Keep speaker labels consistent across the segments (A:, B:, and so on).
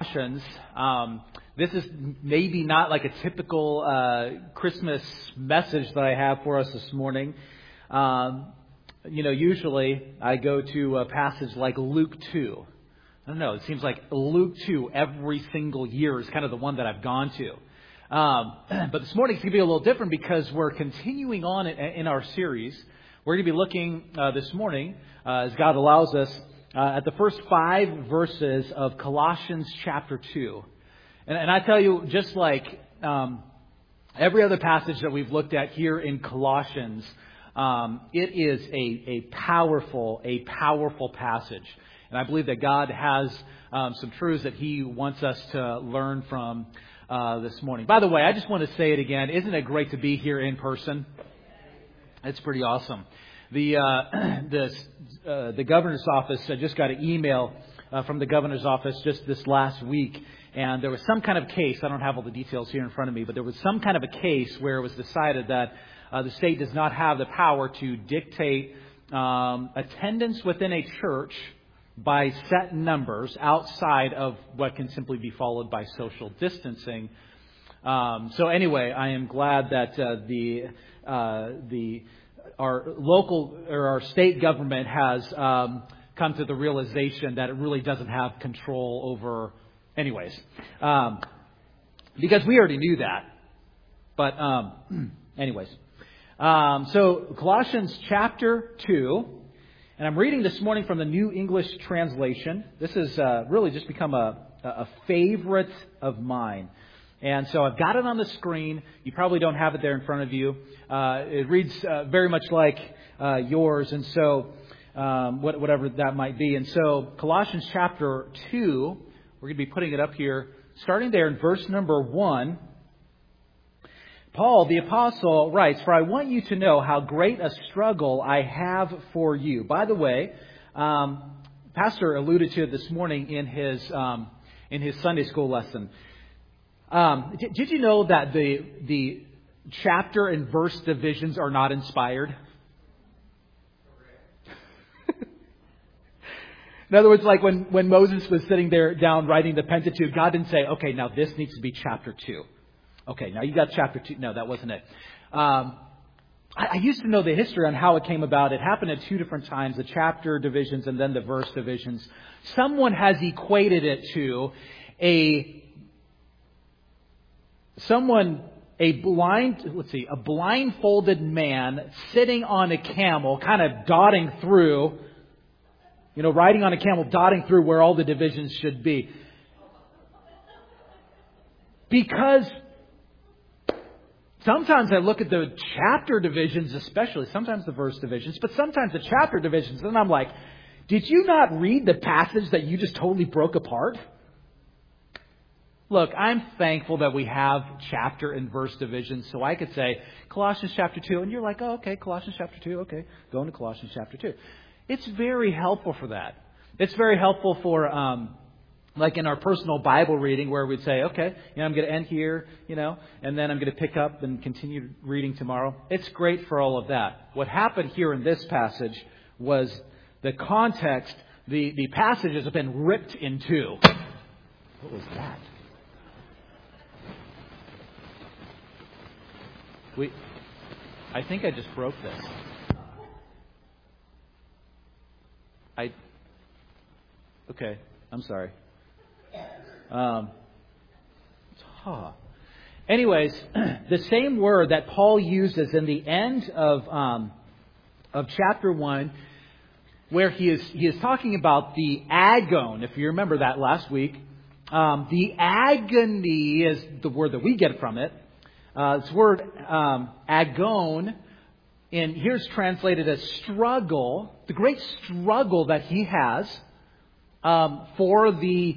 A: Colossians. This is maybe not like a typical Christmas message that I have for us this morning. Usually I go to a passage like Luke 2. I don't know, it seems like Luke 2 every single year is kind of the one that I've gone to. But this morning it's going to be a little different because we're continuing on in our series. We're going to be looking this morning, as God allows us, at the first 5 verses of Colossians chapter 2. And I tell you, just like every other passage that we've looked at here in Colossians, it is a powerful passage. And I believe that God has some truths that He wants us to learn from this morning. By the way, I just want to say it again. Isn't it great to be here in person? It's pretty awesome. The governor's office, I just got an email from the governor's office just this last week, and there was some kind of case. I don't have all the details here in front of me, but there was some kind of a case where it was decided that the state does not have the power to dictate attendance within a church by set numbers outside of what can simply be followed by social distancing. So anyway, I am glad that our local or our state government has come to the realization that it really doesn't have control over, anyways, because we already knew that. But anyways, so Colossians chapter 2, and I'm reading this morning from the New English Translation. This has really just become a favorite of mine. And so I've got it on the screen. You probably don't have it there in front of you. It reads very much like yours, and so whatever that might be. And so Colossians chapter 2, we're going to be putting it up here, starting there in verse number 1. Paul, the apostle, writes, "For I want you to know how great a struggle I have for you." By the way, Pastor alluded to it this morning in his Sunday school lesson. Did you know that the chapter and verse divisions are not inspired? In other words, like when Moses was sitting there down writing the Pentateuch, God didn't say, "Okay, now this needs to be chapter 2. Okay, now you got chapter 2. No, that wasn't it. I used to know the history on how it came about. It happened at 2 different times, the chapter divisions and then the verse divisions. Someone has equated it to a blindfolded man sitting on a camel, kind of dotting through, riding on a camel, dotting through where all the divisions should be. Because sometimes I look at the chapter divisions, especially, sometimes the verse divisions, but sometimes the chapter divisions, and I'm like, did you not read the passage that you just totally broke apart? Look, I'm thankful that we have chapter and verse divisions, so I could say Colossians chapter 2, and you're like, oh, okay, Colossians chapter 2, okay, going to Colossians chapter 2. It's very helpful for that. It's very helpful for, like in our personal Bible reading where we'd say, okay, I'm going to end here, and then I'm going to pick up and continue reading tomorrow. It's great for all of that. What happened here in this passage was the context, the passages have been ripped in two. What was that? I think I just broke this. Okay, I'm sorry. Anyways, the same word that Paul uses in the end of chapter 1, where he is talking about the agon. If you remember that last week, the agony is the word that we get from it. This word agon, and here's translated as struggle. The great struggle that he has for the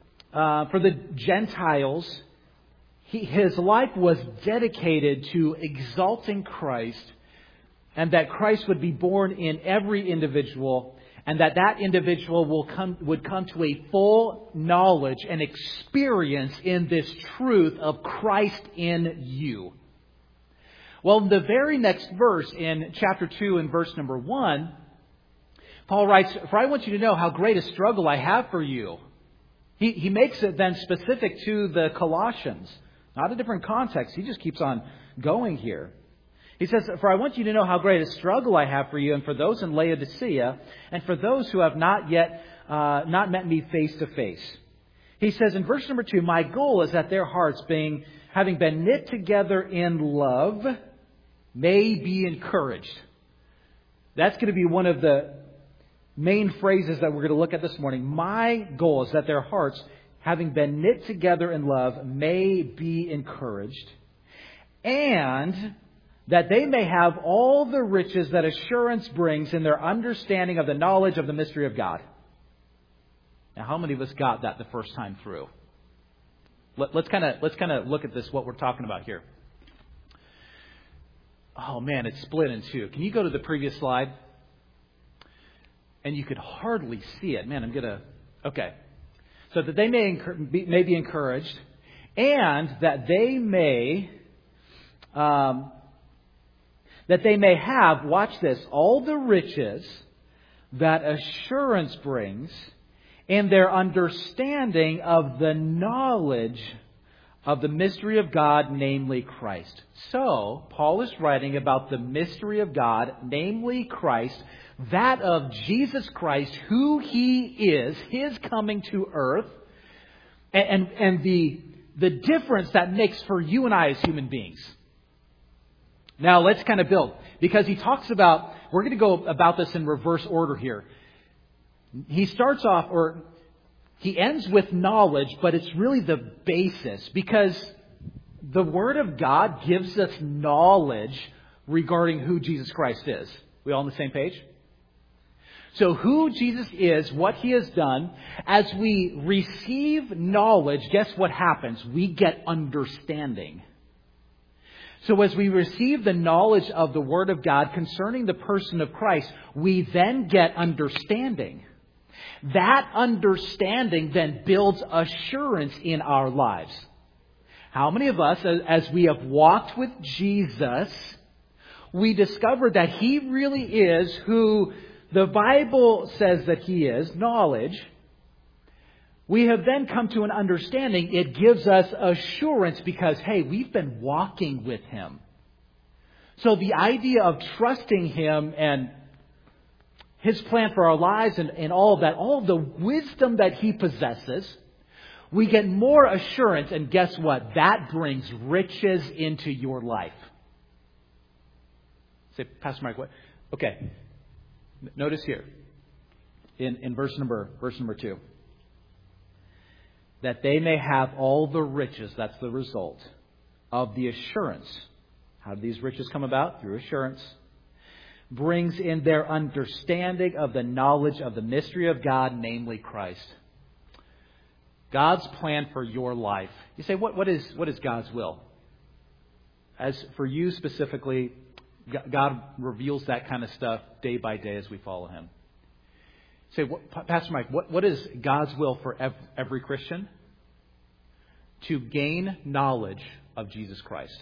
A: Gentiles. His life was dedicated to exalting Christ, and that Christ would be born in every individual, and that individual would come to a full knowledge and experience in this truth of Christ in you. Well, in the very next verse in chapter 2 and verse number 1, Paul writes, "For I want you to know how great a struggle I have for you." He makes it then specific to the Colossians. Not a different context. He just keeps on going here. He says, "For I want you to know how great a struggle I have for you and for those in Laodicea and for those who have not yet not met me face to face." He says in verse number 2, "My goal is that their hearts, having been knit together in love, may be encouraged." That's going to be one of the main phrases that we're going to look at this morning. My goal is that their hearts, having been knit together in love, may be encouraged, and that they may have all the riches that assurance brings in their understanding of the knowledge of the mystery of God. Now, how many of us got that the first time through? Let's kind of look at this, what we're talking about here. Oh man, it's split in two. Can you go to the previous slide? And you could hardly see it. Man, okay. So that they may be encouraged, and that they may have, watch this, all the riches that assurance brings in their understanding of the knowledge of the mystery of God, namely Christ. So, Paul is writing about the mystery of God, namely Christ, that of Jesus Christ, who He is, His coming to earth, and the difference that makes for you and I as human beings. Now, let's kind of build, because he talks about, we're going to go about this in reverse order here. He starts off, or he ends with knowledge, but it's really the basis, because the Word of God gives us knowledge regarding who Jesus Christ is. We all on the same page? So who Jesus is, what He has done, as we receive knowledge, guess what happens? We get understanding. So as we receive the knowledge of the Word of God concerning the person of Christ, we then get understanding. That understanding then builds assurance in our lives. How many of us, as we have walked with Jesus, we discover that He really is who the Bible says that He is, knowledge. We have then come to an understanding. It gives us assurance because, hey, we've been walking with Him. So the idea of trusting Him and His plan for our lives and all of that, all of the wisdom that He possesses, we get more assurance. And guess what? That brings riches into your life. Say, Pastor Mike, what? Okay. Notice here in verse number 2. That they may have all the riches, that's the result, of the assurance. How do these riches come about? Through assurance. Brings in their understanding of the knowledge of the mystery of God, namely Christ. God's plan for your life. You say, what is God's will? As for you specifically, God reveals that kind of stuff day by day as we follow Him. Say, Pastor Mike, what is God's will for every Christian? To gain knowledge of Jesus Christ.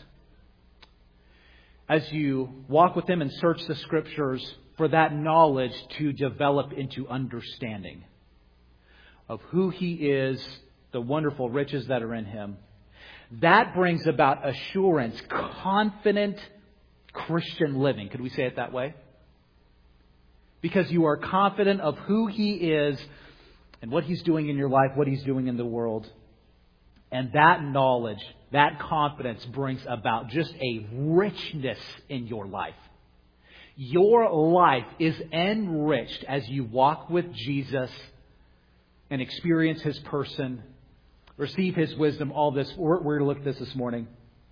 A: As you walk with Him and search the Scriptures, for that knowledge to develop into understanding of who He is, the wonderful riches that are in Him. That brings about assurance, confident Christian living. Could we say it that way? Because you are confident of who He is and what He's doing in your life, what He's doing in the world. And that knowledge, that confidence brings about just a richness in your life. Your life is enriched as you walk with Jesus and experience His person, receive His wisdom, all this. We're going to look at this morning.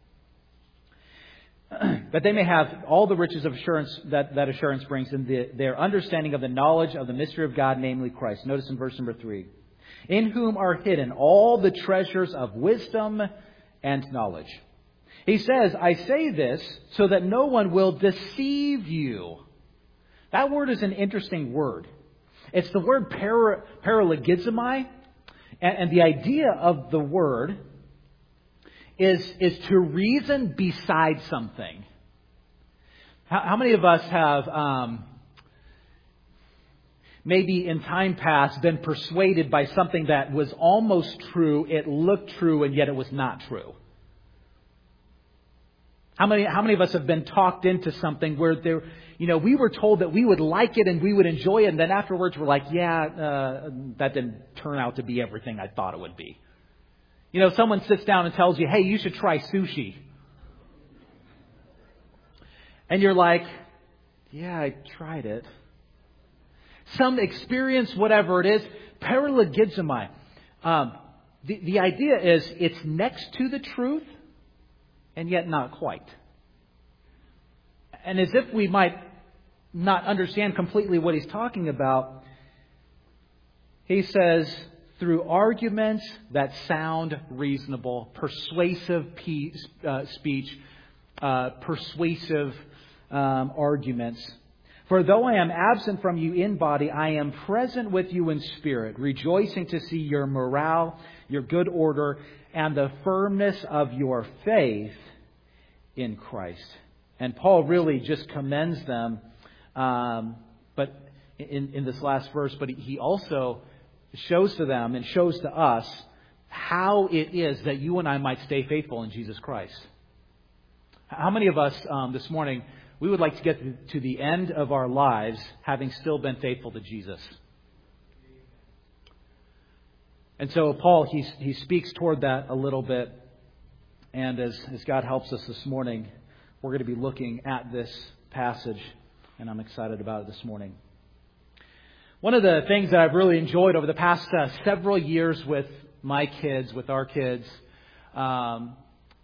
A: That they may have all the riches of assurance that assurance brings in their understanding of the knowledge of the mystery of God, namely Christ. Notice in verse number 3. In whom are hidden all the treasures of wisdom and knowledge. He says, I say this so that no one will deceive you. That word is an interesting word. It's the word paralogizomai. And the idea of the word is to reason beside something. How many of us have maybe in time past been persuaded by something that was almost true, it looked true, and yet it was not true? How many of us have been talked into something where we were told that we would like it and we would enjoy it, and then afterwards we're like, that didn't turn out to be everything I thought it would be. Someone sits down and tells you, hey, you should try sushi. And you're like, yeah, I tried it. Some experience, whatever it is, paralogizomai. The idea is it's next to the truth, and yet not quite. And as if we might not understand completely what he's talking about, he says, through arguments that sound reasonable, persuasive speech, persuasive arguments. For though I am absent from you in body, I am present with you in spirit, rejoicing to see your morale, your good order, and the firmness of your faith in Christ. And Paul really just commends them, but in this last verse, but he also shows to them and shows to us how it is that you and I might stay faithful in Jesus Christ. How many of us this morning, we would like to get to the end of our lives having still been faithful to Jesus? And so Paul, he speaks toward that a little bit. And as God helps us this morning, we're going to be looking at this passage. And I'm excited about it this morning. One of the things that I've really enjoyed over the past several years with my kids, with our kids, one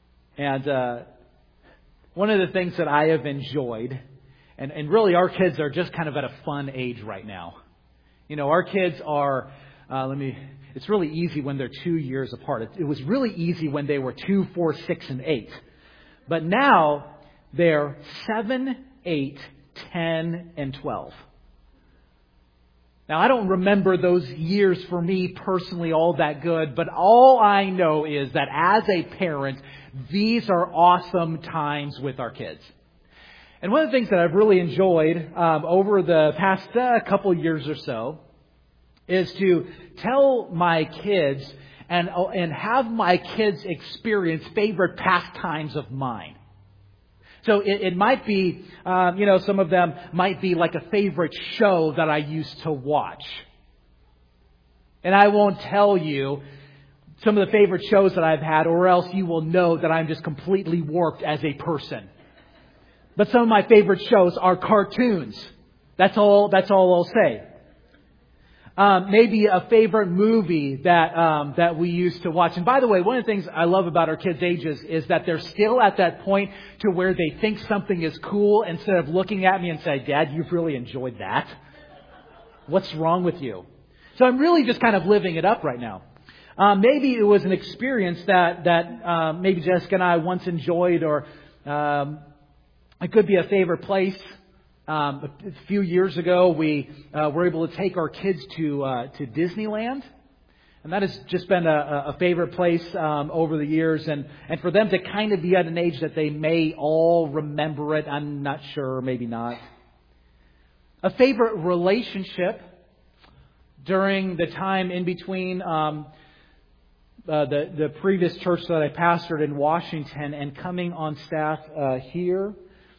A: of the things that I have enjoyed, and really our kids are just kind of at a fun age right now. Our kids are, it's really easy when they're 2 years apart. It was really easy when they were 2, 4, 6, and 8. But now they're 7, 8, 10, and 12. Now, I don't remember those years for me personally all that good, but all I know is that as a parent, these are awesome times with our kids. And one of the things that I've really enjoyed over the past couple years or so is to tell my kids and have my kids experience favorite pastimes of mine. So it might be, some of them might be like a favorite show that I used to watch. And I won't tell you some of the favorite shows that I've had, or else you will know that I'm just completely warped as a person. But some of my favorite shows are cartoons. That's all I'll say. Maybe a favorite movie that we used to watch. And by the way, one of the things I love about our kids' ages is that they're still at that point to where they think something is cool instead of looking at me and say, Dad, you've really enjoyed that. What's wrong with you? So I'm really just kind of living it up right now. Maybe it was an experience that maybe Jessica and I once enjoyed, or it could be a favorite place. A few years ago, we were able to take our kids to Disneyland. And that has just been a favorite place over the years. And for them to kind of be at an age that they may all remember it, I'm not sure, maybe not. A favorite relationship during the time in between the previous church that I pastored in Washington and coming on staff here.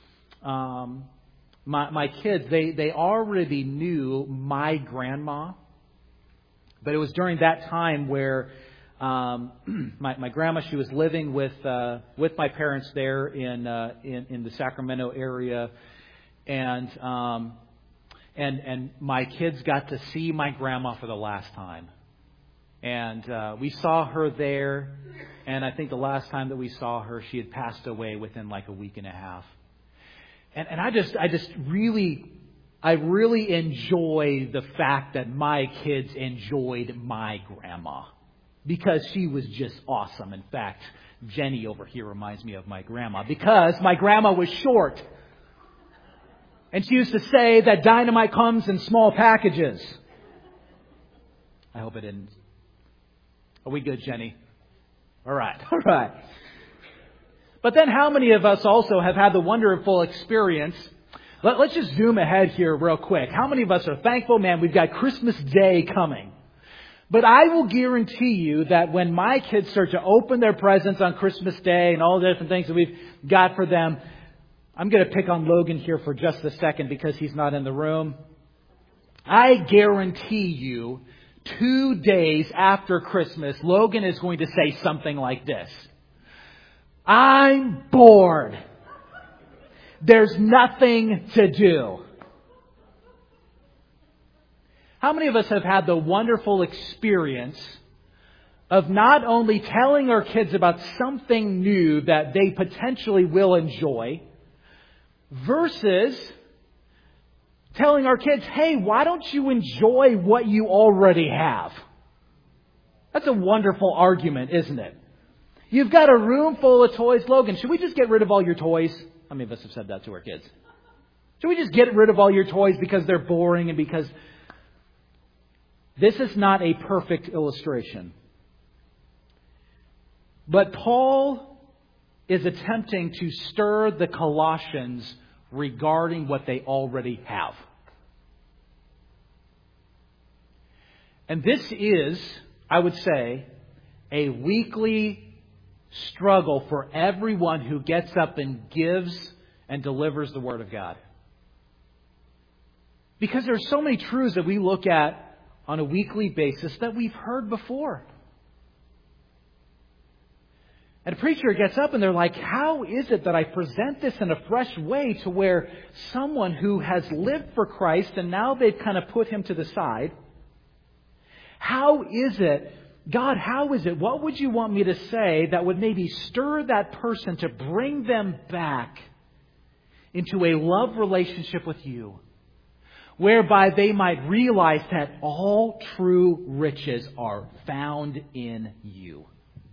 A: My kids, they already knew my grandma, but it was during that time where my grandma, she was living with my parents there in the Sacramento area, and my kids got to see my grandma for the last time, and we saw her there, and I think the last time that we saw her, she had passed away within like a week and a half. And I really enjoy the fact that my kids enjoyed my grandma, because she was just awesome. In fact, Jenny over here reminds me of my grandma, because my grandma was short. And she used to say that dynamite comes in small packages. I hope it didn't. Are we good, Jenny? All right. But then how many of us also have had the wonderful experience Let's just zoom ahead here real quick. How many of us are thankful, man, we've got Christmas Day coming? But I will guarantee you that when my kids start to open their presents on Christmas Day and all the different things that we've got for them, I'm going to pick on Logan here for just a second because he's not in the room. I guarantee you 2 days after Christmas, Logan is going to say something like this. I'm bored. There's nothing to do. How many of us have had the wonderful experience of not only telling our kids about something new that they potentially will enjoy, versus telling our kids, hey, why don't you enjoy what you already have? That's a wonderful argument, isn't it? You've got a room full of toys. Logan, should we just get rid of all your toys? How many of us have said that to our kids? Should we just get rid of all your toys because they're boring and because... This is not a perfect illustration. But Paul is attempting to stir the Colossians regarding what they already have. And this is, I would say, a weekly struggle for everyone who gets up and gives and delivers the Word of God. Because there are so many truths that we look at on a weekly basis that we've heard before. And a preacher gets up and they're like, how is it that I present this in a fresh way to where someone who has lived for Christ and now they've kind of put Him to the side, how is it, God, how is it, what would you want me to say that would maybe stir that person to bring them back into a love relationship with you? Whereby they might realize that all true riches are found in you.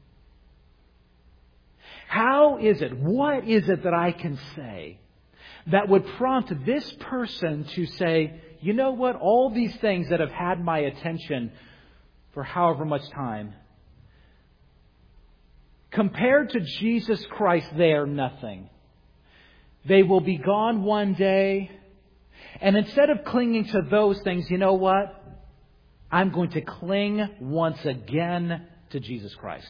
A: How is it, what is it that I can say that would prompt this person to say, you know what, all these things that have had my attention for however much time, compared to Jesus Christ, they are nothing. They will be gone one day. And instead of clinging to those things, you know what? I'm going to cling once again to Jesus Christ.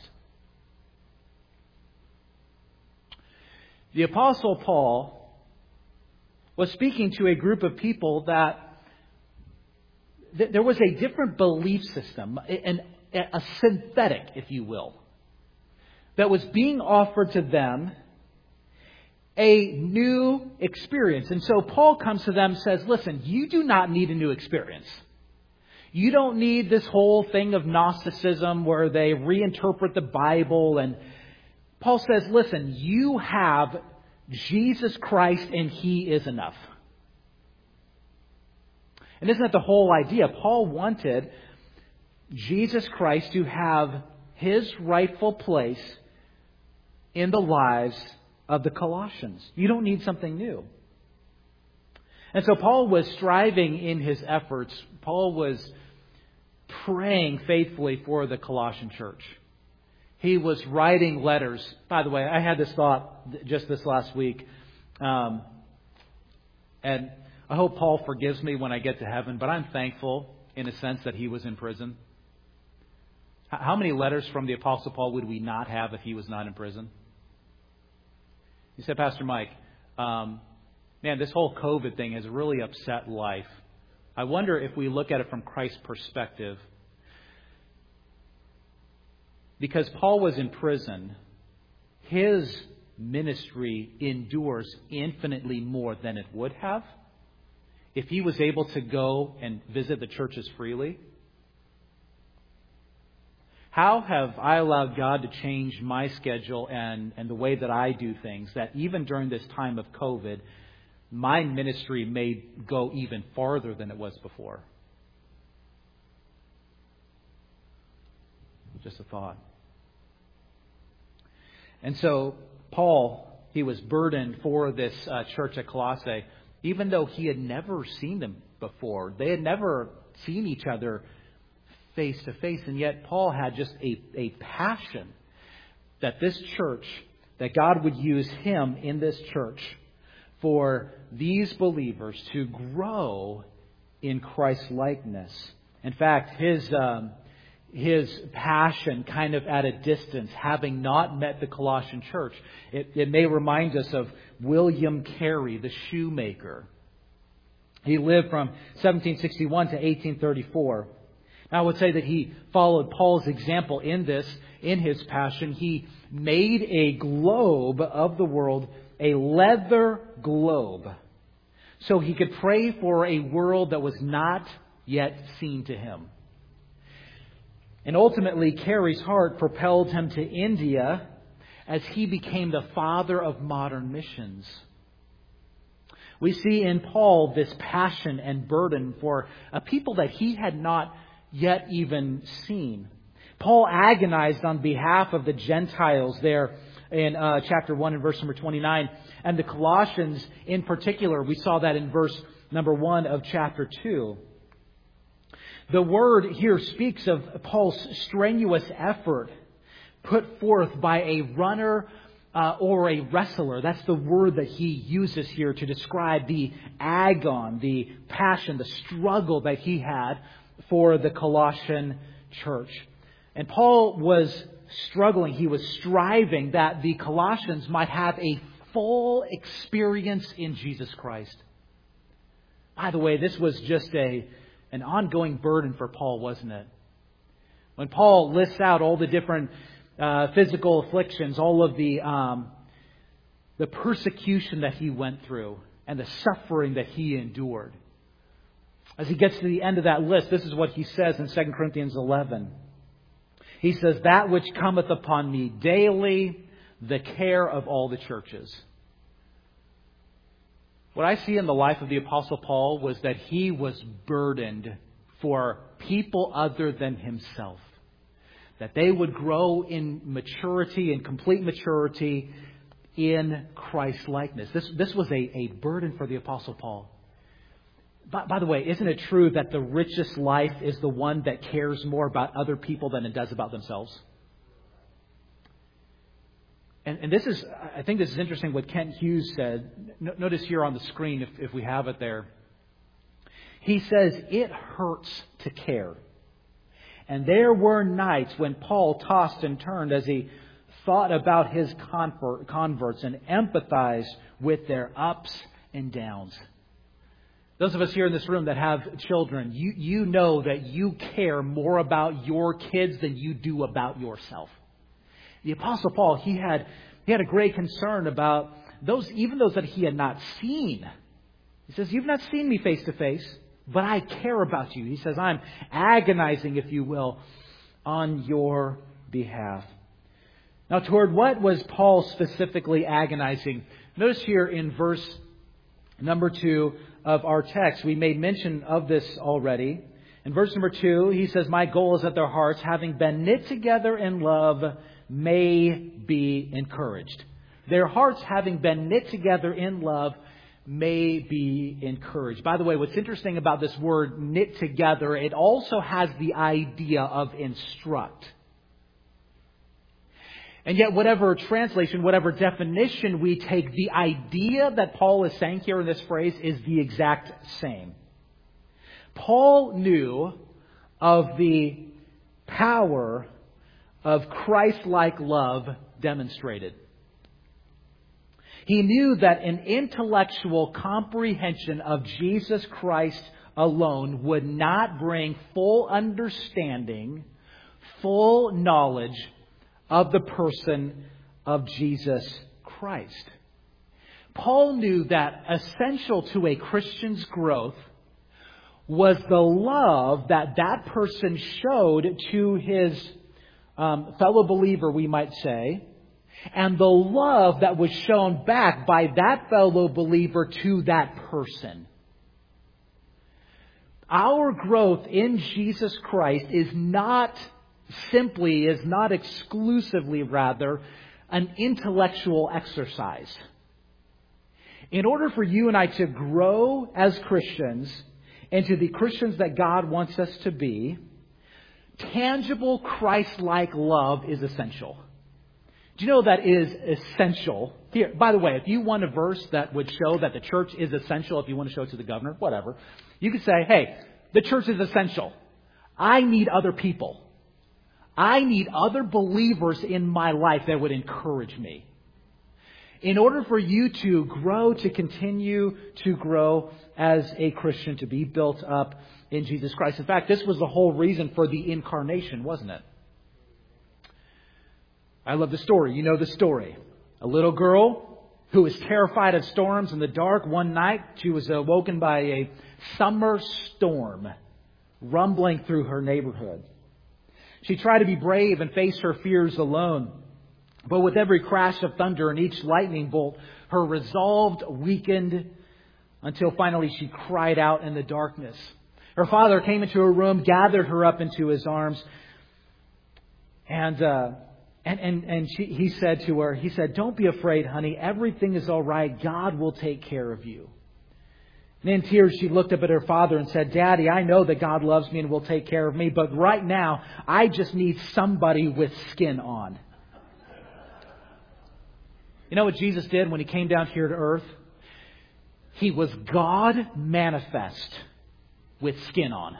A: The Apostle Paul was speaking to a group of people that there was a different belief system, a synthetic, if you will, that was being offered to them, a new experience. And so Paul comes to them and says, listen, you do not need a new experience. You don't need this whole thing of Gnosticism where they reinterpret the Bible. And Paul says, listen, you have Jesus Christ and He is enough. And isn't that the whole idea? Paul wanted Jesus Christ to have His rightful place in the lives of the Colossians. You don't need something new. And so Paul was striving in his efforts. Paul was praying faithfully for the Colossian church. He was writing letters. By the way, I had this thought just this last week. And I hope Paul forgives me when I get to heaven, but I'm thankful in a sense that he was in prison. How many letters from the Apostle Paul would we not have if he was not in prison? You said, Pastor Mike, man, this whole COVID thing has really upset life. I wonder if we look at it from Christ's perspective. Because Paul was in prison, his ministry endures infinitely more than it would have if he was able to go and visit the churches freely. How have I allowed God to change my schedule and the way that I do things, that even during this time of COVID, my ministry may go even farther than it was before? Just a thought. And so Paul, he was burdened for this church at Colossae, even though he had never seen them before. They had never seen each other face to face. And yet Paul had just a passion that this church, that God would use him in this church for these believers to grow in Christ's likeness. In fact, his passion kind of at a distance, having not met the Colossian church, it may remind us of William Carey, the shoemaker. He lived from 1761 to 1834. Now, I would say that he followed Paul's example in his passion. He made a globe of the world, a leather globe, so he could pray for a world that was not yet seen to him. And ultimately, Carey's heart propelled him to India as he became the father of modern missions. We see in Paul this passion and burden for a people that he had not yet even seen. Paul agonized on behalf of the Gentiles there in chapter 1 and verse number 29. And the Colossians in particular, we saw that in verse number 1 of chapter 2. The word here speaks of Paul's strenuous effort put forth by a runner or a wrestler. That's the word that he uses here to describe the agon, the passion, the struggle that he had for the Colossian church. And Paul was struggling. He was striving that the Colossians might have a full experience in Jesus Christ. By the way, this was just an ongoing burden for Paul, wasn't it? When Paul lists out all the different physical afflictions, all of the persecution that he went through and the suffering that he endured. As he gets to the end of that list, this is what he says in 2 Corinthians 11. He says, "That which cometh upon me daily, the care of all the churches." What I see in the life of the Apostle Paul was that he was burdened for people other than himself. That they would grow in maturity, in complete maturity in Christ's likeness. This was a burden for the Apostle Paul. By the way, isn't it true that the richest life is the one that cares more about other people than it does about themselves? And this is, I think this is interesting what Kent Hughes said. Notice here on the screen if we have it there. He says, "It hurts to care. And there were nights when Paul tossed and turned as he thought about his converts and empathized with their ups and downs." Those of us here in this room that have children, you know that you care more about your kids than you do about yourself. The Apostle Paul, he had a great concern about even those that he had not seen. He says, "You've not seen me face to face, but I care about you." He says, "I'm agonizing, if you will, on your behalf." Now, toward what was Paul specifically agonizing? Notice here in verse number 2 of our text, we made mention of this already. In verse number 2, he says, "My goal is that their hearts, having been knit together in love, may be encouraged." Their hearts, having been knit together in love, may be encouraged. By the way, what's interesting about this word knit together, it also has the idea of instruct. And yet, whatever translation, whatever definition we take, the idea that Paul is saying here in this phrase is the exact same. Paul knew of the power of Christ-like love demonstrated. He knew that an intellectual comprehension of Jesus Christ alone would not bring full understanding, full knowledge of the person of Jesus Christ. Paul knew that essential to a Christian's growth was the love that person showed to his fellow believer, we might say, and the love that was shown back by that fellow believer to that person. Our growth in Jesus Christ is not exclusively, rather, an intellectual exercise. In order for you and I to grow as Christians into the Christians that God wants us to be, tangible Christ-like love is essential. Do you know that is essential? Here, by the way, if you want a verse that would show that the church is essential, if you want to show it to the governor, whatever, you could say, hey, the church is essential. I need other people. I need other believers in my life that would encourage me. In order for you to grow, to continue to grow as a Christian, to be built up in Jesus Christ. In fact, this was the whole reason for the incarnation, wasn't it? I love the story. You know the story. A little girl who was terrified of storms in the dark. One night, she was awoken by a summer storm rumbling through her neighborhood. She tried to be brave and face her fears alone. But with every crash of thunder and each lightning bolt, her resolve weakened until finally she cried out in the darkness. Her father came into her room, gathered her up into his arms, and he said to her, "Don't be afraid, honey. Everything is all right. God will take care of you." And in tears, she looked up at her father and said, "Daddy, I know that God loves me and will take care of me, but right now, I just need somebody with skin on." You know what Jesus did when He came down here to earth? He was God manifest with skin on.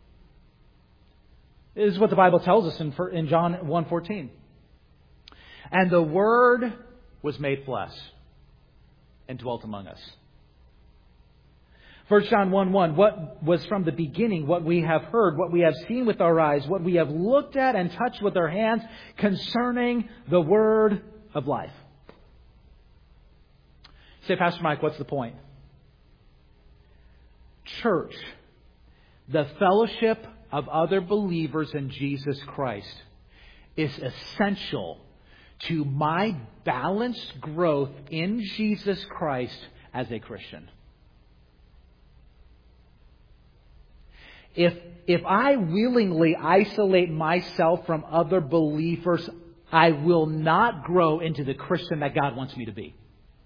A: This is what the Bible tells us in John 1:14. And the Word was made flesh and dwelt among us. 1 John 1:1, what was from the beginning, what we have heard, what we have seen with our eyes, what we have looked at and touched with our hands concerning the Word of life. Say, Pastor Mike, what's the point? Church, the fellowship of other believers in Jesus Christ, is essential to my balanced growth in Jesus Christ as a Christian. If I willingly isolate myself from other believers, I will not grow into the Christian that God wants me to be.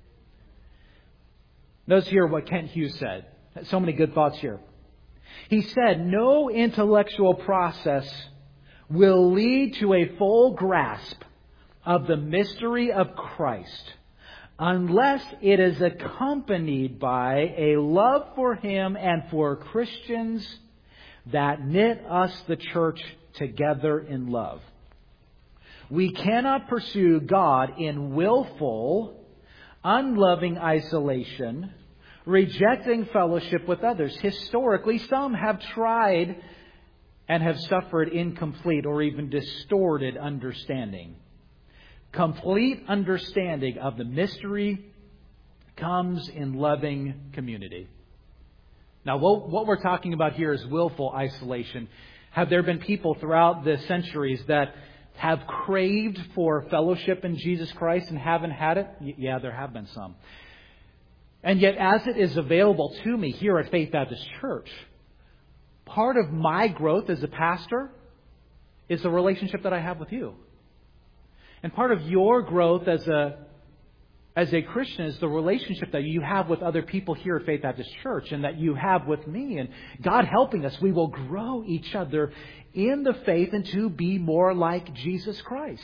A: Notice here what Kent Hughes said. So many good thoughts here. He said, no intellectual process will lead to a full grasp of the mystery of Christ unless it is accompanied by a love for Him and for Christians that knit us, the church, together in love. We cannot pursue God in willful, unloving isolation, rejecting fellowship with others. Historically, some have tried and have suffered incomplete or even distorted understanding. Complete understanding of the mystery comes in loving community. Now, what we're talking about here is willful isolation. Have there been people throughout the centuries that have craved for fellowship in Jesus Christ and haven't had it? Yeah, there have been some. And yet, as it is available to me here at Faith Baptist Church, part of my growth as a pastor is the relationship that I have with you. And part of your growth as a Christian is the relationship that you have with other people here at Faith Baptist Church and that you have with me. And God helping us, we will grow each other in the faith and to be more like Jesus Christ.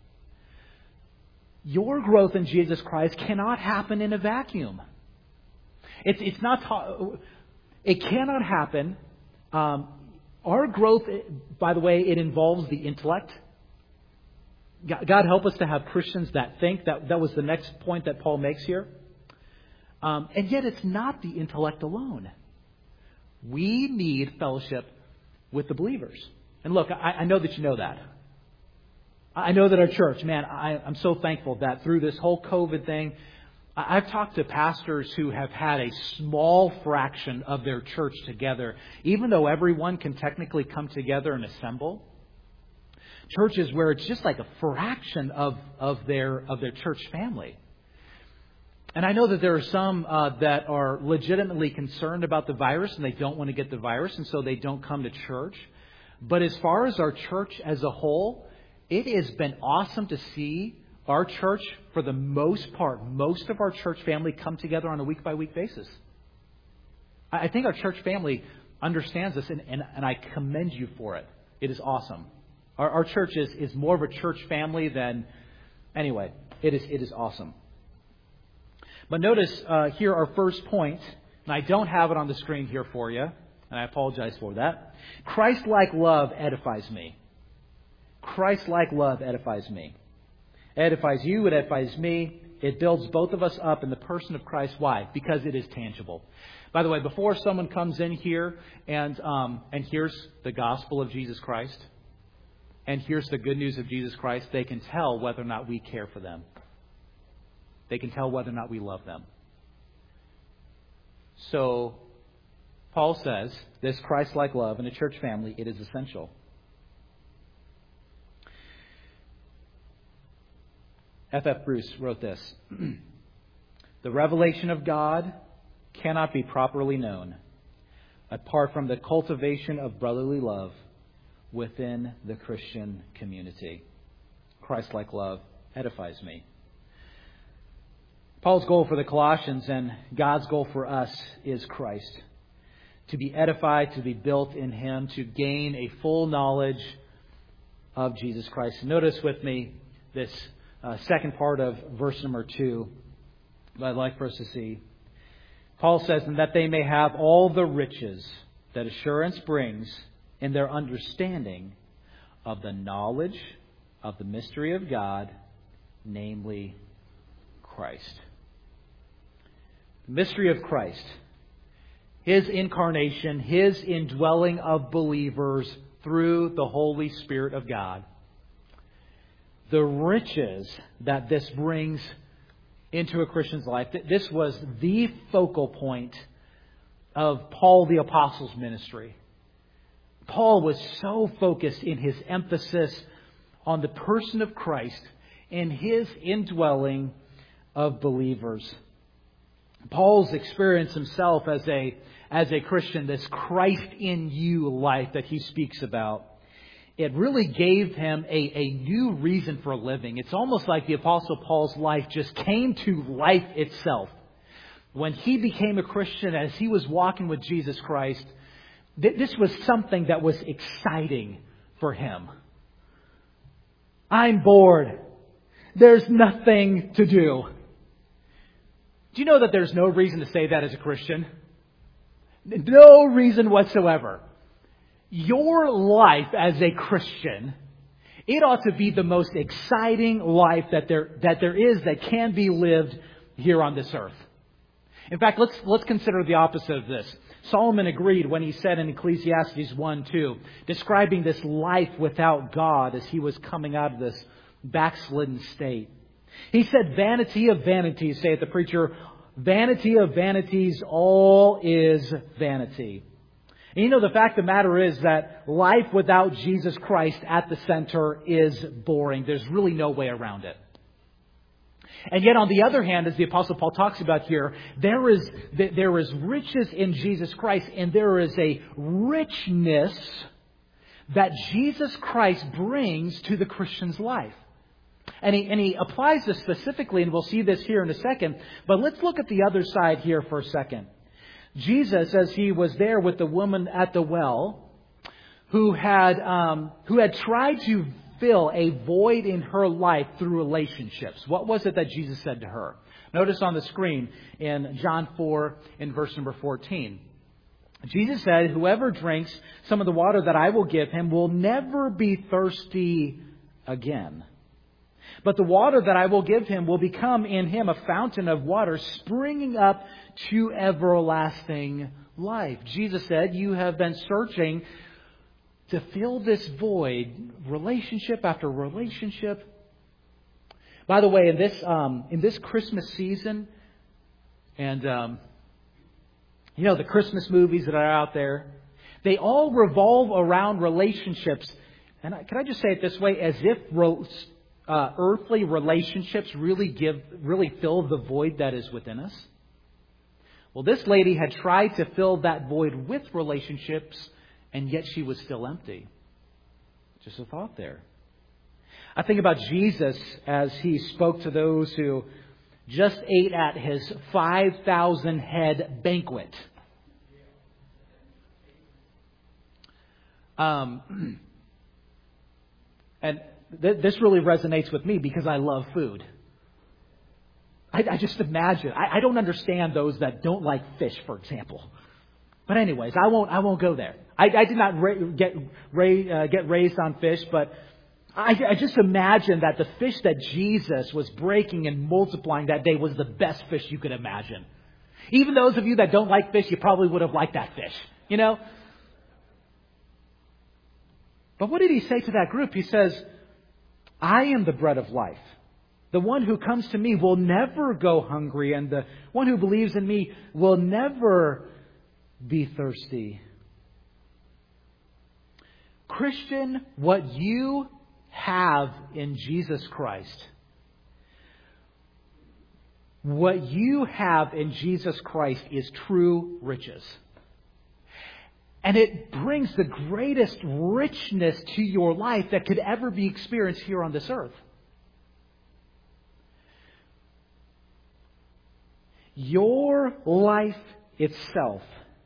A: Your growth in Jesus Christ cannot happen in a vacuum. It cannot happen. Our growth, by the way, it involves the intellect. God help us to have Christians that think. That was the next point that Paul makes here. And yet it's not the intellect alone. We need fellowship with the believers. And look, I know that you know that. I know that our church, man, I'm so thankful that through this whole COVID thing, I've talked to pastors who have had a small fraction of their church together, even though everyone can technically come together and assemble. Churches where it's just like a fraction of their church family. And I know that there are some that are legitimately concerned about the virus and they don't want to get the virus, and so they don't come to church. But as far as our church as a whole, it has been awesome to see our church, for the most part, most of our church family come together on a week-by-week basis. I think our church family understands this, and I commend you for it. It is awesome. Our church is more of a church family than Anyway, it is awesome. But notice here our first point, and I don't have it on the screen here for you, and I apologize for that. Christ-like love edifies me. Christ-like love edifies me. It edifies you, it edifies me. It builds both of us up in the person of Christ. Why? Because it is tangible. By the way, before someone comes in here and hears the gospel of Jesus Christ, and hears the good news of Jesus Christ, they can tell whether or not we care for them. They can tell whether or not we love them. So, Paul says, this Christ-like love in a church family, it is essential. F.F. Bruce wrote this. The revelation of God cannot be properly known apart from the cultivation of brotherly love within the Christian community. Christ-like love edifies me. Paul's goal for the Colossians and God's goal for us is Christ. To be edified, to be built in Him, to gain a full knowledge of Jesus Christ. Notice with me this second part of verse number 2 that I'd like for us to see. Paul says, and that they may have all the riches that assurance brings in their understanding of the knowledge of the mystery of God, namely Christ. The mystery of Christ. His incarnation, His indwelling of believers through the Holy Spirit of God. The riches that this brings into a Christian's life. This was the focal point of Paul the Apostle's ministry. Paul was so focused in his emphasis on the person of Christ and His indwelling of believers. Paul's experience himself as a Christian, this Christ in you life that he speaks about, it really gave him a new reason for living. It's almost like the Apostle Paul's life just came to life itself. When he became a Christian, as he was walking with Jesus Christ, this was something that was exciting for him. I'm bored. There's nothing to do. Do you know that there's no reason to say that as a Christian? No reason whatsoever. Your life as a Christian, it ought to be the most exciting life that there is that can be lived here on this earth. In fact, let's consider the opposite of this. Solomon agreed when he said in Ecclesiastes 1:2, describing this life without God as he was coming out of this backslidden state. He said, vanity of vanities, saith the preacher, vanity of vanities, all is vanity. And you know, the fact of the matter is that life without Jesus Christ at the center is boring. There's really no way around it. And yet, on the other hand, as the Apostle Paul talks about here, there is riches in Jesus Christ, and there is a richness that Jesus Christ brings to the Christian's life. And he applies this specifically, and we'll see this here in a second. But let's look at the other side here for a second. Jesus, as he was there with the woman at the well, who had tried to fill a void in her life through relationships. What was it that Jesus said to her? Notice on the screen in John 4 in verse number 14. Jesus said, whoever drinks some of the water that I will give him will never be thirsty again. But the water that I will give him will become in him a fountain of water springing up to everlasting life. Jesus said, you have been searching to fill this void, relationship after relationship. By the way, in this Christmas season, and the Christmas movies that are out there, they all revolve around relationships. And can I just say it this way, as if earthly relationships really fill the void that is within us. Well, this lady had tried to fill that void with relationships, and yet she was still empty. Just a thought there. I think about Jesus as he spoke to those who just ate at his 5,000 head banquet. And this really resonates with me because I love food. I just imagine. I don't understand those that don't like fish, for example. But anyways, I won't go there. I did not get raised on fish, but I just imagine that the fish that Jesus was breaking and multiplying that day was the best fish you could imagine. Even those of you that don't like fish, you probably would have liked that fish, you know? But what did he say to that group? He says, I am the bread of life. The one who comes to me will never go hungry, and the one who believes in me will never be thirsty. Christian, what you have in Jesus Christ, what you have in Jesus Christ is true riches. And it brings the greatest richness to your life that could ever be experienced here on this earth. Your life itself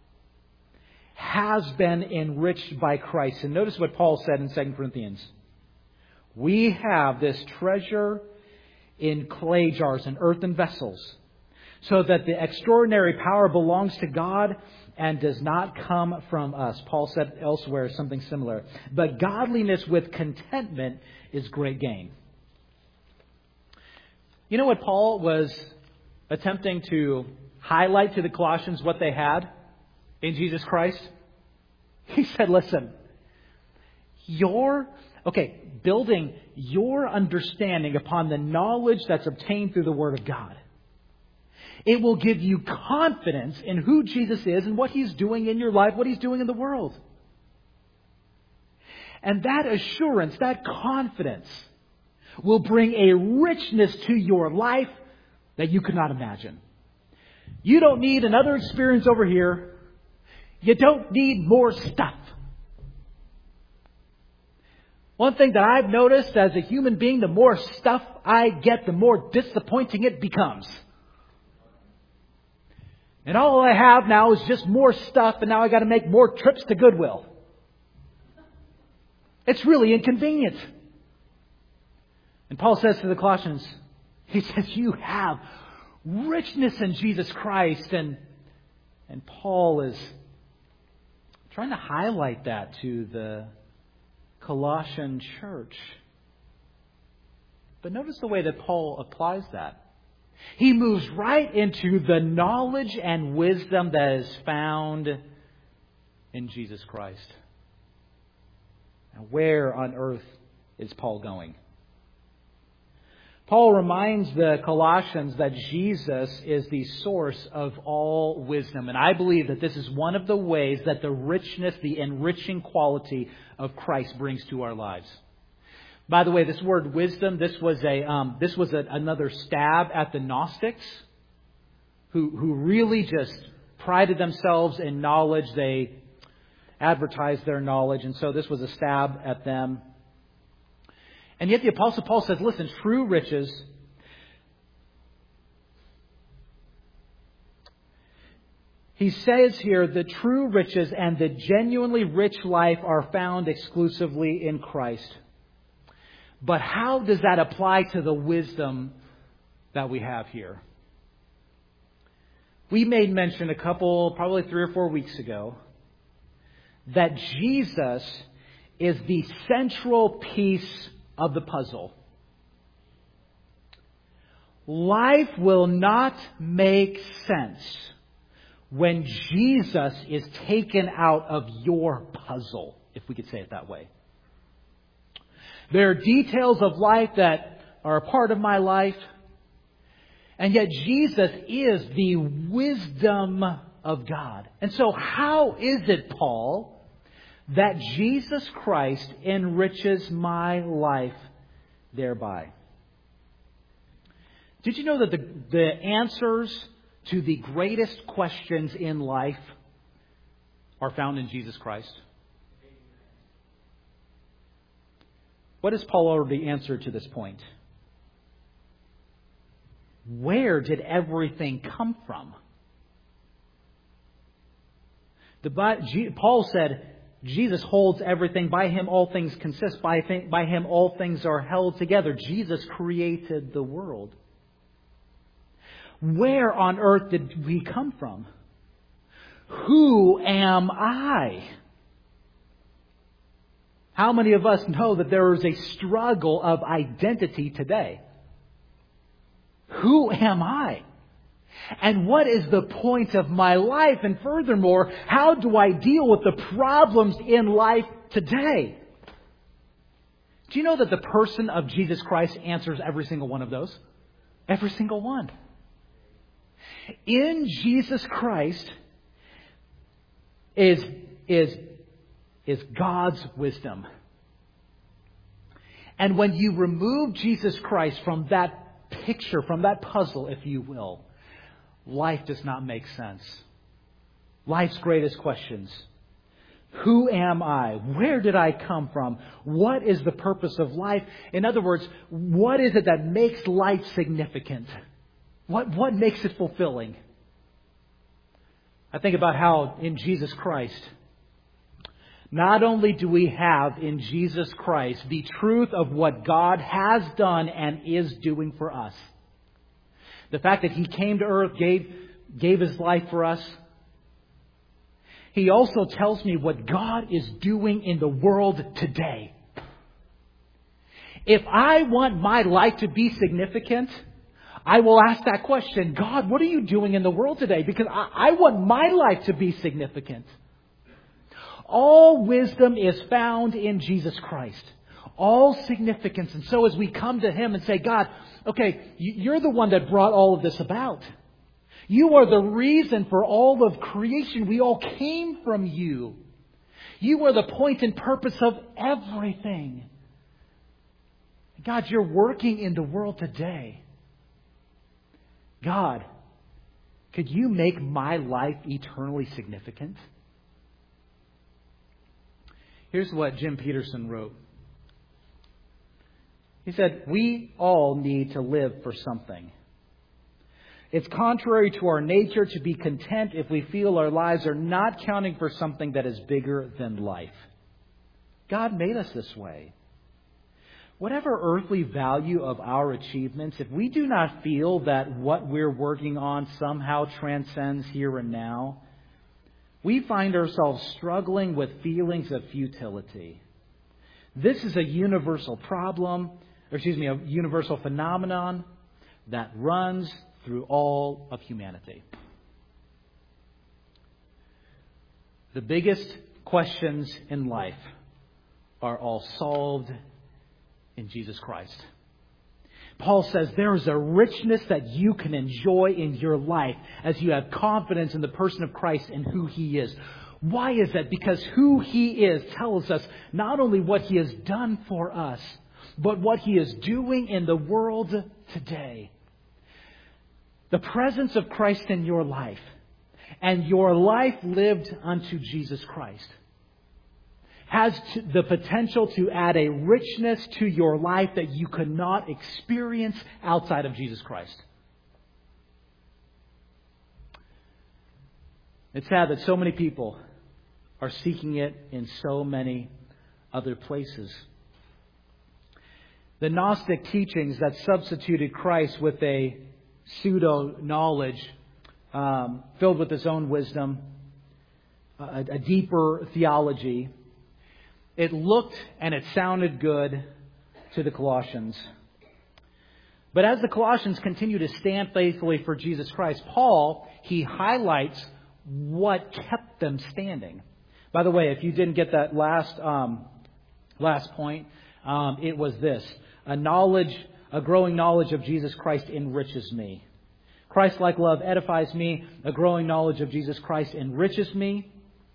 A: has been enriched by Christ. And notice what Paul said in 2 Corinthians. We have this treasure in clay jars and earthen vessels, so that the extraordinary power belongs to God and does not come from us. Paul said elsewhere something similar. But godliness with contentment is great gain. You know what Paul was attempting to highlight to the Colossians what they had in Jesus Christ? He said, listen, building your understanding upon the knowledge that's obtained through the Word of God. It will give you confidence in who Jesus is and what He's doing in your life, what He's doing in the world. And that assurance, that confidence will bring a richness to your life that you could not imagine. You don't need another experience over here. You don't need more stuff. One thing that I've noticed as a human being, the more stuff I get, the more disappointing it becomes. And all I have now is just more stuff, and now I got to make more trips to Goodwill. It's really inconvenient. And Paul says to the Colossians, he says, you have richness in Jesus Christ. And Paul is trying to highlight that to the Colossian church. But notice the way that Paul applies that. He moves right into the knowledge and wisdom that is found in Jesus Christ. Now, where on earth is Paul going? Paul reminds the Colossians that Jesus is the source of all wisdom. And I believe that this is one of the ways that the richness, the enriching quality of Christ brings to our lives. By the way, this word wisdom, this was another stab at the Gnostics who really just prided themselves in knowledge. They advertised their knowledge. And so this was a stab at them. And yet the Apostle Paul says, listen, true riches, he says here, the true riches and the genuinely rich life are found exclusively in Christ. But how does that apply to the wisdom that we have here? We made mention probably 3 or 4 weeks ago, that Jesus is the central piece of the puzzle. Life will not make sense when Jesus is taken out of your puzzle, if we could say it that way. There are details of life that are a part of my life, and yet Jesus is the wisdom of God. And so how is it, Paul, that Jesus Christ enriches my life thereby? Did you know that the answers to the greatest questions in life are found in Jesus Christ? What has Paul already answered to this point? Where did everything come from? Paul said, Jesus holds everything. By Him all things consist. By Him all things are held together. Jesus created the world. Where on earth did we come from? Who am I? How many of us know that there is a struggle of identity today? Who am I? And what is the point of my life? And furthermore, how do I deal with the problems in life today? Do you know that the person of Jesus Christ answers every single one of those? Every single one. In Jesus Christ is God's wisdom. And when you remove Jesus Christ from that picture, from that puzzle, if you will, life does not make sense. Life's greatest questions. Who am I? Where did I come from? What is the purpose of life? In other words, what is it that makes life significant? What makes it fulfilling? I think about how in Jesus Christ, not only do we have in Jesus Christ the truth of what God has done and is doing for us. The fact that He came to earth, gave His life for us. He also tells me what God is doing in the world today. If I want my life to be significant, I will ask that question, God, what are you doing in the world today? Because I want my life to be significant. All wisdom is found in Jesus Christ. All significance. And so as we come to Him and say, God, okay, you're the one that brought all of this about. You are the reason for all of creation. We all came from You. You are the point and purpose of everything. God, You're working in the world today. God, could You make my life eternally significant? Here's what Jim Peterson wrote. He said, we all need to live for something. It's contrary to our nature to be content if we feel our lives are not counting for something that is bigger than life. God made us this way. Whatever earthly value of our achievements, if we do not feel that what we're working on somehow transcends here and now, we find ourselves struggling with feelings of futility. This is a universal problem, a universal phenomenon that runs through all of humanity. The biggest questions in life are all solved in Jesus Christ. Paul says there is a richness that you can enjoy in your life as you have confidence in the person of Christ and who He is. Why is that? Because who He is tells us not only what He has done for us, but what He is doing in the world today. The presence of Christ in your life and your life lived unto Jesus Christ has the potential to add a richness to your life that you could not experience outside of Jesus Christ. It's sad that so many people are seeking it in so many other places. The Gnostic teachings that substituted Christ with a pseudo-knowledge filled with its own wisdom, a deeper theology. It looked and it sounded good to the Colossians. But as the Colossians continue to stand faithfully for Jesus Christ, Paul, he highlights what kept them standing. By the way, if you didn't get that last point, it was this. A growing knowledge of Jesus Christ enriches me. Christ-like love edifies me. A growing knowledge of Jesus Christ enriches me.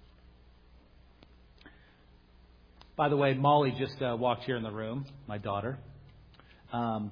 A: By the way, Molly just walked here in the room, my daughter. The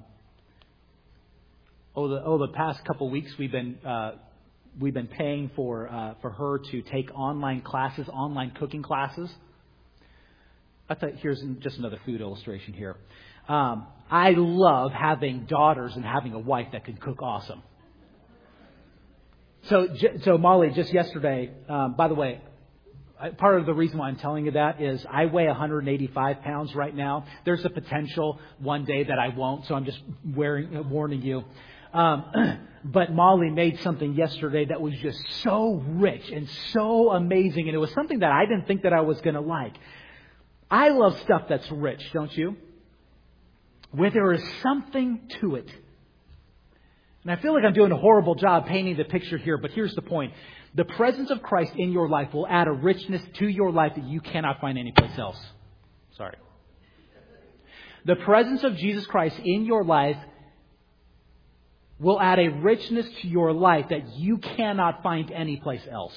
A: past couple weeks we've been paying for her to take online classes, online cooking classes. I thought here's just another food illustration here. I love having daughters and having a wife that can cook awesome. So Molly, just yesterday, by the way, part of the reason why I'm telling you that is I weigh 185 pounds right now. There's a potential one day that I won't, so I'm just warning you. But Molly made something yesterday that was just so rich and so amazing, and it was something that I didn't think that I was going to like. I love stuff that's rich, don't you? Where there is something to it. And I feel like I'm doing a horrible job painting the picture here, but here's the point. The presence of Christ in your life will add a richness to your life that you cannot find anyplace else. Sorry. The presence of Jesus Christ in your life will add a richness to your life that you cannot find anyplace else.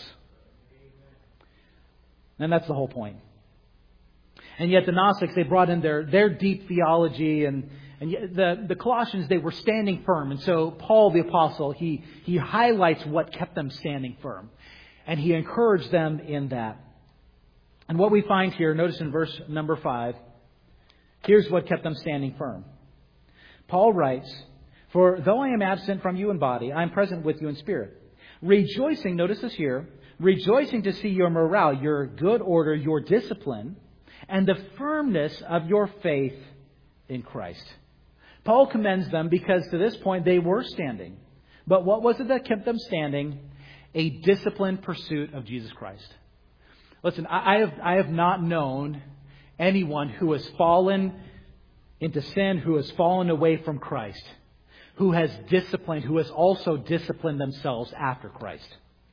A: And that's the whole point. And yet the Gnostics, they brought in their deep theology, and the Colossians, they were standing firm. And so Paul the Apostle, he highlights what kept them standing firm. And he encouraged them in that. And what we find here, notice in verse number 5, here's what kept them standing firm. Paul writes, "For though I am absent from you in body, I am present with you in spirit. Rejoicing," notice this here, "rejoicing to see your morale, your good order, your discipline, and the firmness of your faith in Christ." Paul commends them because to this point they were standing. But what was it that kept them standing? A disciplined pursuit of Jesus Christ. Listen, I have not known anyone who has fallen into sin, who has fallen away from Christ, who has also disciplined themselves after Christ.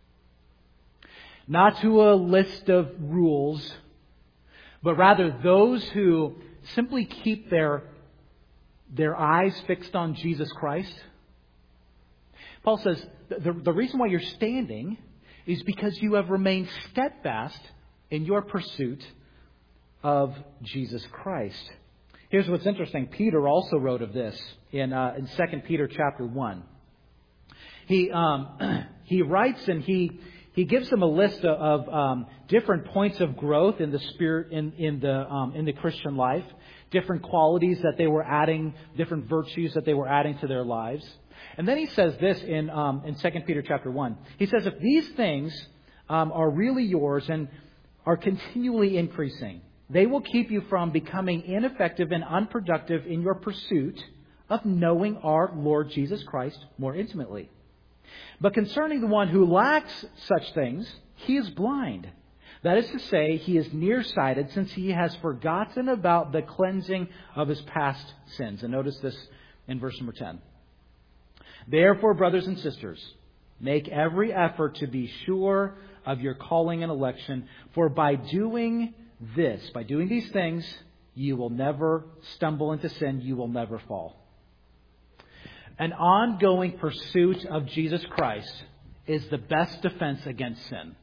A: Not to a list of rules, but rather those who simply keep their eyes fixed on Jesus Christ. Paul says the reason why you're standing is because you have remained steadfast in your pursuit of Jesus Christ. Here's what's interesting. Peter also wrote of this in 2 Peter chapter 1. He writes and he gives them a list of different points of growth in the spirit in the Christian life, different qualities that they were adding, different virtues that they were adding to their lives. And then he says this in 2 Peter chapter 1. He says, if these things are really yours and are continually increasing, they will keep you from becoming ineffective and unproductive in your pursuit of knowing our Lord Jesus Christ more intimately. But concerning the one who lacks such things, he is blind. That is to say, he is nearsighted, since he has forgotten about the cleansing of his past sins. And notice this in verse number 10. Therefore, brothers and sisters, make every effort to be sure of your calling and election, for by doing these things, you will never stumble into sin, you will never fall. An ongoing pursuit of Jesus Christ is the best defense against sin.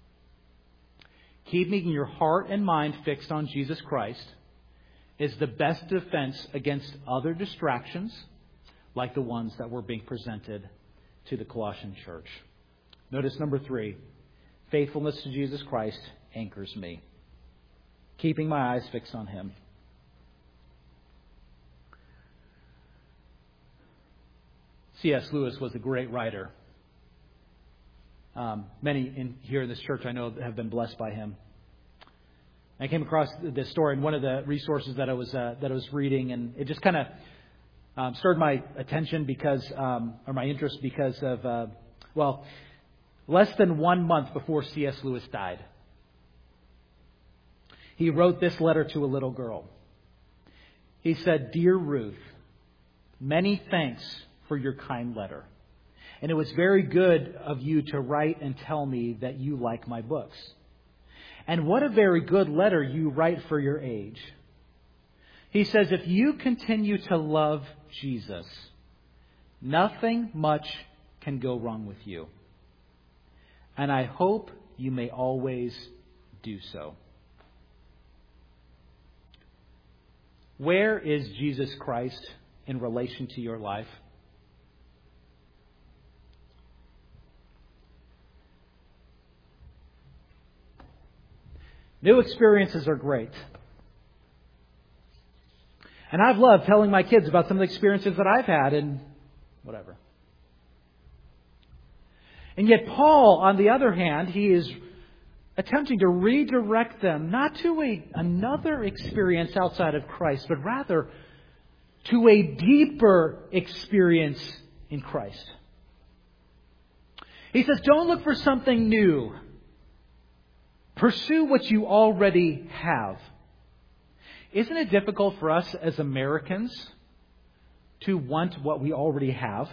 A: Keeping your heart and mind fixed on Jesus Christ is the best defense against other distractions like the ones that were being presented to the Colossian church. Notice number 3, faithfulness to Jesus Christ anchors me. Keeping my eyes fixed on Him. C.S. Lewis was a great writer. Many here in this church I know have been blessed by him. I came across this story in one of the resources that I was reading, and it just kind of stirred my attention or my interest because of less than 1 month before C.S. Lewis died, he wrote this letter to a little girl. He said, "Dear Ruth, many thanks for your kind letter. And it was very good of you to write and tell me that you like my books. And what a very good letter you write for your age." He says, "If you continue to love Jesus, nothing much can go wrong with you. And I hope you may always do so." Where is Jesus Christ in relation to your life? New experiences are great. And I've loved telling my kids about some of the experiences that I've had and whatever. And yet Paul, on the other hand, he is attempting to redirect them not to another experience outside of Christ, but rather to a deeper experience in Christ. He says, don't look for something new. Pursue what you already have. Isn't it difficult for us as Americans to want what we already have?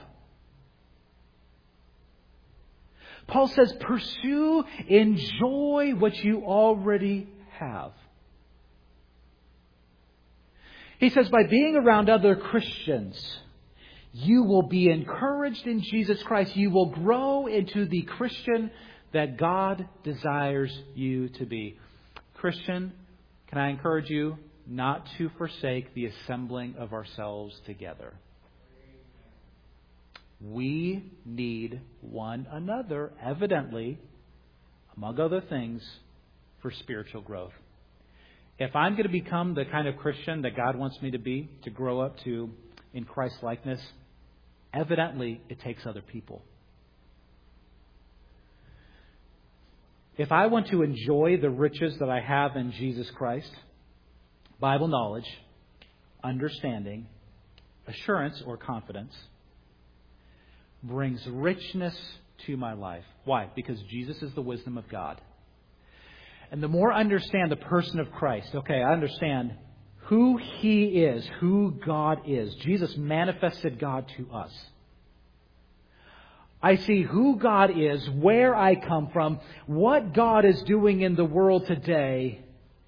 A: Paul says, pursue, enjoy what you already have. He says, by being around other Christians, you will be encouraged in Jesus Christ. You will grow into the Christian that God desires you to be. Christian, can I encourage you not to forsake the assembling of ourselves together? We need one another, evidently, among other things, for spiritual growth. If I'm going to become the kind of Christian that God wants me to be, to grow up to in Christ's likeness, evidently it takes other people. If I want to enjoy the riches that I have in Jesus Christ, Bible knowledge, understanding, assurance or confidence, brings richness to my life. Why? Because Jesus is the wisdom of God. And the more I understand the person of Christ, okay, I understand who He is, who God is. Jesus manifested God to us. I see who God is, where I come from, what God is doing in the world today.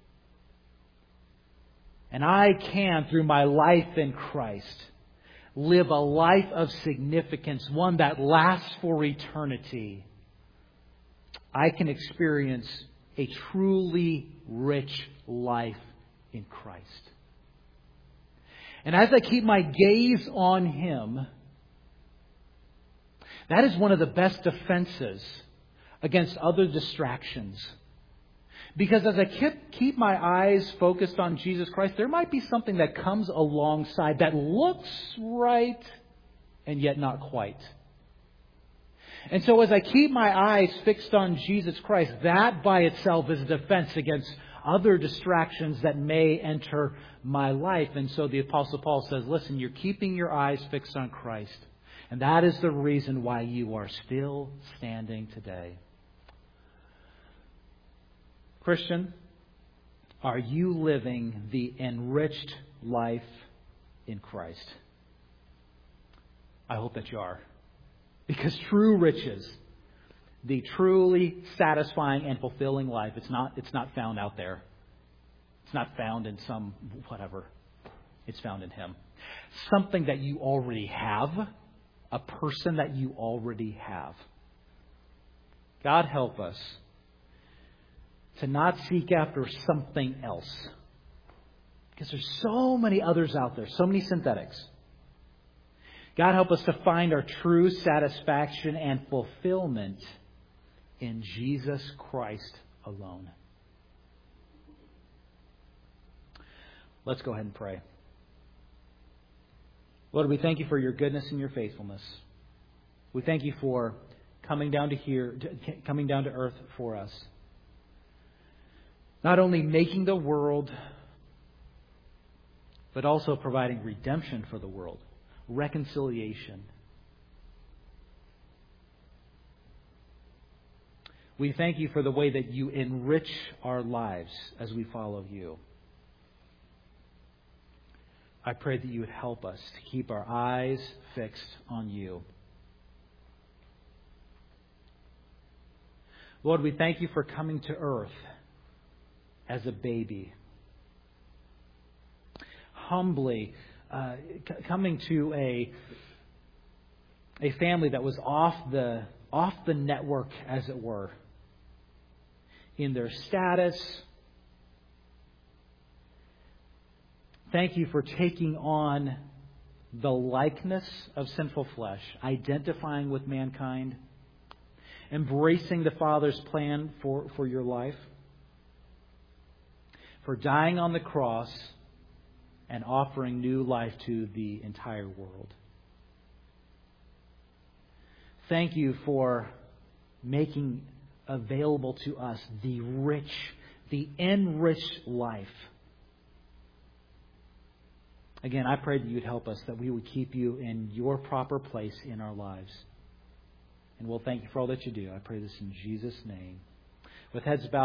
A: And I can, through my life in Christ, live a life of significance, one that lasts for eternity. I can experience a truly rich life in Christ. And as I keep my gaze on Him, that is one of the best defenses against other distractions. Because as I keep my eyes focused on Jesus Christ, there might be something that comes alongside that looks right and yet not quite. And so as I keep my eyes fixed on Jesus Christ, that by itself is a defense against other distractions that may enter my life. And so the Apostle Paul says, listen, you're keeping your eyes fixed on Christ. And that is the reason why you are still standing today. Christian, are you living the enriched life in Christ? I hope that you are. Because true riches, the truly satisfying and fulfilling life, it's not found out there. It's not found in some whatever. It's found in Him. Something that you already have. A person that you already have. God help us to not seek after something else. Because there's so many others out there, so many synthetics. God help us to find our true satisfaction and fulfillment in Jesus Christ alone. Let's go ahead and pray. Lord, we thank You for Your goodness and Your faithfulness. We thank You for coming down to earth for us. Not only making the world, but also providing redemption for the world, reconciliation. We thank You for the way that You enrich our lives as we follow You. I pray that You would help us to keep our eyes fixed on You. Lord, we thank You for coming to earth as a baby. Humbly coming to a family that was off the network, as it were, in their status. Thank You for taking on the likeness of sinful flesh, identifying with mankind, embracing the Father's plan for your life, for dying on the cross and offering new life to the entire world. Thank You for making available to us the rich, the enriched life. Again, I pray that you would help us, that we would keep you in your proper place in our lives. And we'll thank you for all that you do. I pray this in Jesus' name. With heads bowed.